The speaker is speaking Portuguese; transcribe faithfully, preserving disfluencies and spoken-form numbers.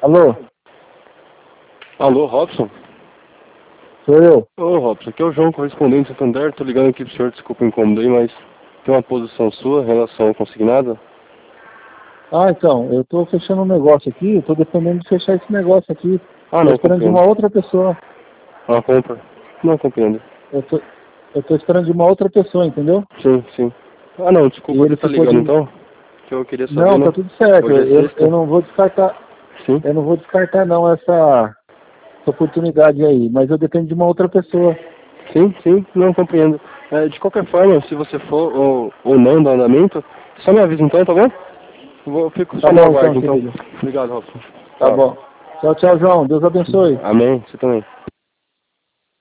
Alô? Alô, Robson? Sou eu. Ô, Robson, aqui é o João, correspondente do Santander. Tô ligando aqui pro senhor, desculpa o incômodo aí, mas tem uma posição sua em relação ao consignado? Ah, então, eu tô fechando um negócio aqui, eu tô dependendo de fechar esse negócio aqui. Ah, Tô não, esperando de compreendo. uma outra pessoa. Ah, compra. Não, compreendo. Eu tô, eu tô esperando de uma outra pessoa, entendeu? Sim, sim. Ah, não, E desculpa ele você tá ficou ligando de... então, que eu queria saber, Não, né? tá tudo certo. Hoje é Eu, eu sexta. não vou descartar, Sim. eu não vou descartar não essa, essa oportunidade aí, mas eu dependo de uma outra pessoa. Sim, sim, não compreendo. É, de qualquer forma, se você for ou, ou não do andamento, só me avisa então, tá bom? Eu vou- eu fico Tá só no bom então, aguardo então. querido. Obrigado, Robson. Tá Tchau. bom. Tchau, tchau, João. Deus abençoe. Amém, você também.